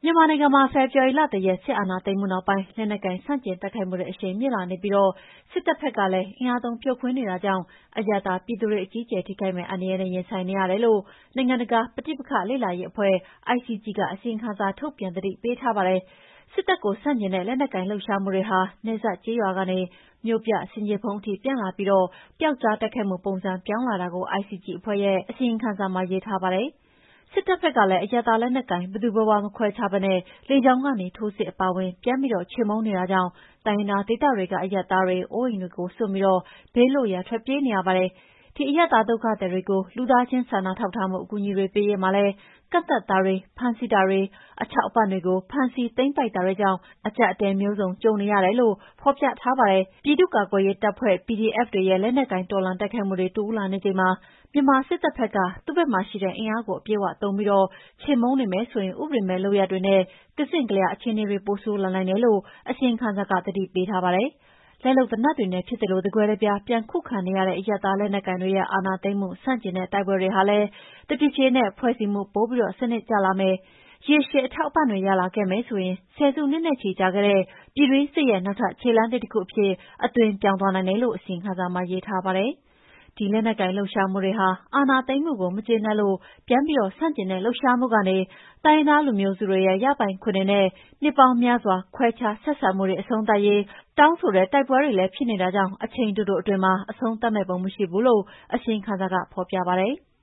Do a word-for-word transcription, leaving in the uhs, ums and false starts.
မြန်မာနိုင်ငံမှာဖေဖော်ဝါရီလတရက်စစ်အာဏာသိမ်းမှုနောက်ပိုင်းလက်နက်ကိုင်ဆန့်ကျင်တိုက်ခိုက်မှုတွေအရှိန်မြင့်လာနေပြီးစစ်တပ်ဘက်ကလည်းအင်အားသုံးဖြိုခွင်းနေတာကြောင့်အရပ်သားပြည်သူတွေအကြီးအကျယ်ထိခိုက်မယ့်အန္တရာယ်နဲ့ရင်ဆိုင်နေရတယ်လို့နိုင်ငံတကာပဋိပက္ခလေ့လာရေးအဖွဲ့ I C G ကအစီရင်ခံစာထုတ်ပြန်သတိပေးထားပါတယ်။စစ်တပ်ကိုဆန့်ကျင်တဲ့လက်နက်ကိုင်လှုပ်ရှားမှုတွေဟာနယ်စပ်ကျေးရွာကနေမြို့ပြဆင်ခြေဖုံးအထိပြန့်လာပြီးပျောက်ကြားတိုက်ခိုက်မှုပုံစံပြောင်းလာတာကို I C G အဖွဲ့ရဲ့အစီရင်ခံစာမှာရေးထားပါတယ်။စစ်တပ်ဘက်ကလည်းအရပ်သားလက်နက်ကိုင်ဘယ်သူဘယ်ဝါမခွဲခြားဘဲလေကြောင်းကနေထိုးစစ်အပါအဝင်ပြန်ပြီးချေမှုန်းနေတာကြောင့်တိုင်းရင်းသားဒေသတွေကအရပ်သားတွေအိုးအိမ်တွေကိုစွန့်ပြီးဘေးလွတ်ရာထွက်ပြေးနေရပါတယ်။ဒီအရပ်သားဒုက္ခသည်တွေကိုလူသားချင်းစာနာထောက်ထားမှုအကူအညီတွေပေးရေးမှာလည်းကန့်သတ်တာတွေဖမ်းဆီးတာတွေအထောက်အပံ့တွေကိုဖမ်းဆီးသိမ်းပိုက်တာတွေကြောင့်အကျပ်အတည်းမျိုးစုံကြုံနေရတယ်လို့ဖော်ပြထားပါတယ်။ပြည်သူ့ကာကွယ်ရေးတပ်ဖွဲ့ P D F တွေရဲ့လက်နက်ကိုင်တော်လှန်တိုက်ခိုက်မှုတွေတိုးလာနေချိန်မှာမြန်မာစစ်တပ်ဘက်ကသူ့ဘက်မှာရှိတဲ့အင်အားကိုအပြည့်အဝသုံးပြီးချေမှုန်းနေမယ်ဆိုရင်ဥပဒေမဲ့လုပ်ရပ်တွေနဲ့ကစဉ့်ကလျားအခြေအနေတွေပိုဆိုးလာနိုင်တယ်လို့အစီရင်ခံစာကသတိပေးထားပါတယ်။လက်လုပ်သေနတ်တွေနဲ့ဖြစ်သလိုတကွဲတပြားပြန်ခုခံနေရတဲ့အရပ်သားလက်နက်ကိုင်တွေရဲ့အာဏာသိမ်းမှုဆန့်ကျင်တဲ့တိုက်ပွဲတွေဟာလည်းတဖြည်းဖြည်းနဲ့ဖွဲ့စည်းမှုပိုပြီးစနစ်ကျလာမယ်။ရေရှည်အထောက်အပံ့တွေရလာခဲ့မယ်ဆိုရင်ဆယ်စုနှစ်နဲ့ချီကြာခဲ့တဲ့ပြည်တွင်းစစ်ရဲ့နောက်ထပ်ခြေလှမ်းသစ်တခုအဖြစ်အသွင်ပြောင်းသွားနိုင်တယ်လို့အစီရင်ခံစာမှာရေးထားပါတယ်။ဒီလက်နက်ကိုင်လှုပ်ရှားမှုတွေဟာအာဏာသိမ်းမှုကိုမကျေနပ်လို့ပြန်ပြီးဆန့်ကျင်တဲ့လှုပ်ရှားမှုကနေတိုင်းရင်းသားလူမျိုးစုတွေရဲ့ရပိုင်ခွင့်တွေနဲ့နှစ်ပေါင်းများစွာခွဲခြားဆက်ဆံမှုတွေအဆုံးသတ်ရေးတောင်းဆိုတဲ့တိုက်ပွဲတွေလည်းဖြစ်နေတာကြောင့်အချိန်တိုတိုအတွင်းမှာအဆုံးသတ်မယ့်ပုံမရှိဘူးလို့အစီရင်ခံစာကဖော်ပြပါတယ်။